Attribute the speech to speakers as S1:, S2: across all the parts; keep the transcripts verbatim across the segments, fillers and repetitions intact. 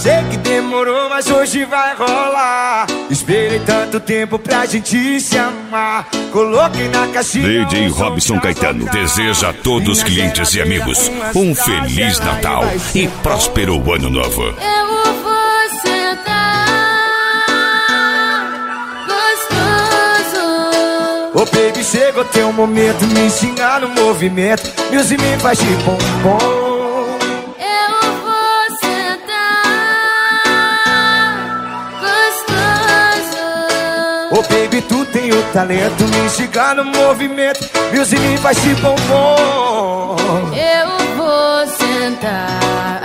S1: sei que demorou, mas hoje vai rolar. Esperei tanto tempo pra gente se amar. Coloquei na caixinha.
S2: D J Robson Caetano deseja a todos os clientes e amigos um Feliz Natal e próspero Ano Novo.
S3: Eu vou sentar gostoso.
S1: Ô baby, chegou teu momento, me ensinar no movimento. Music me faz de bombom. Oh baby, tu tem o talento, me instigar no movimento. Music me faz de bombom.
S3: Eu vou sentar.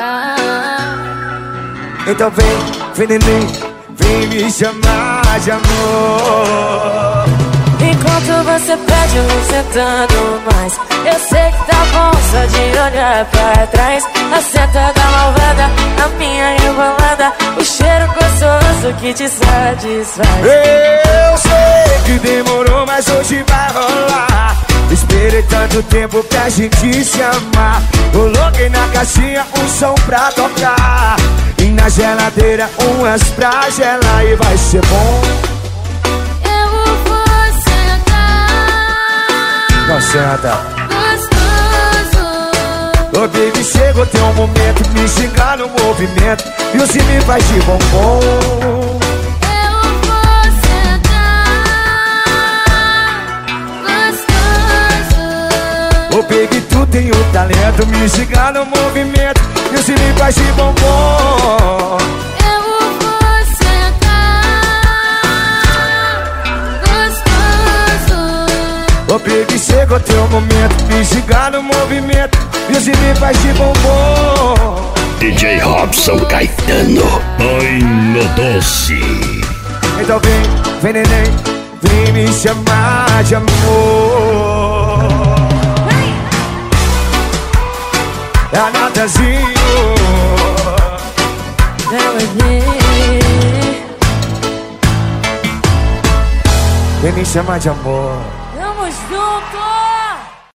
S1: Então vem, vem neném, vem me chamar de amor.
S4: Enquanto você pede, eu vou sentando mais. Eu sei que tá bom só de olhar pra trás. A senta da malvada, a minha rebolada, o cheiro gostoso que te satisfaz.
S1: Eu sei que demorou, mas hoje vai rolar. Esperei tanto tempo pra gente se amar. Coloquei na caixinha um som pra tocar e na geladeira umas pra gelar. E vai ser bom. Não senta. Ô oh, baby, chegou teu momento, me xingar no movimento. E o se me faz de bombom.
S3: Eu vou sentar gostoso.
S1: Ô oh, baby, tu tem o talento, me xingar no movimento. E o se me faz de bombom.
S3: Eu vou sentar gostoso.
S1: Ô oh, baby, chegou teu momento, me xingar no movimento. Music me faz de bombom.
S2: D J Robson Caetano, ai no doce.
S1: Então vem, vem neném, vem me chamar de amor. É a Natazinho. Vem me chamar de amor.
S4: Tamo junto!